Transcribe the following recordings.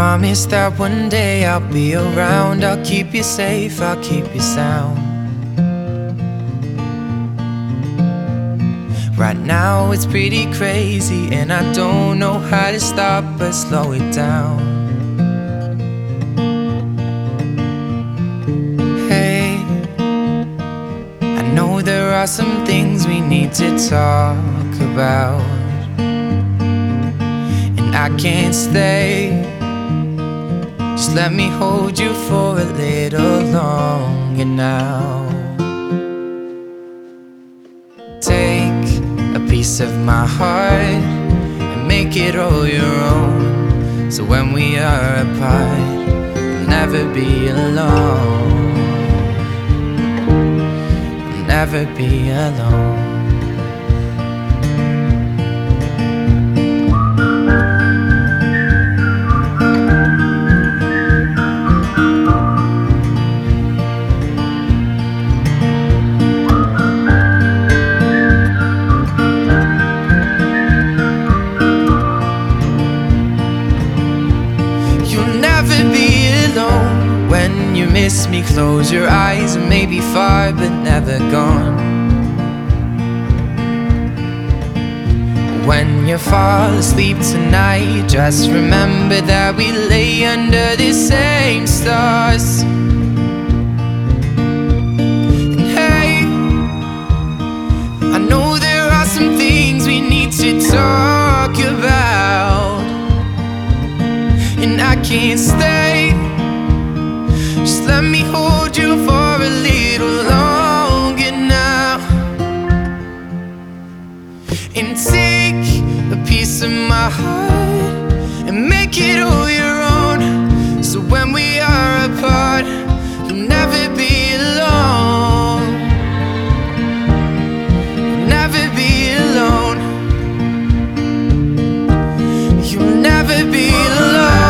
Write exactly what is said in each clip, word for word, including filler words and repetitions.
promise that one day I'll be around. I'll keep you safe, I'll keep you sound. Right now it's pretty crazy, and I don't know how to stop but slow it down. Hey, I know there are some things we need to talk about, and I can't stay. Just let me hold you for a little longer now. Take a piece of my heart and make it all your own, so when we are apart, you'll never be alone. You'll never be alone. When you miss me, close your eyes and maybe far but never gone. When you fall asleep tonight, just remember that we lay under the same stars. And hey, I know there are some things we need to talk about, and I can't stay. Just let me hold you for a little longer now, and take a piece of my heart and make it all your own, so when we are apart, you'll never be alone. You'll never be alone. You'll never be alone.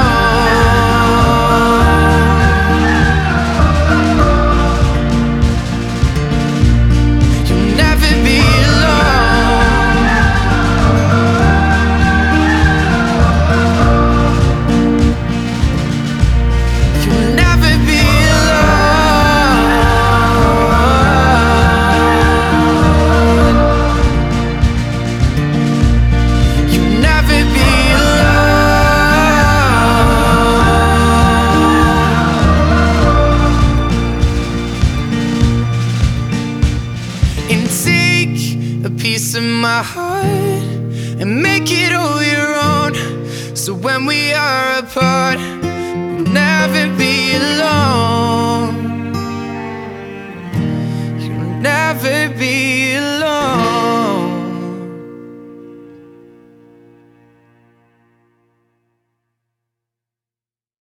And take a piece of my heart and make it all your own, so when we are apart, you'll never be alone. You'll never be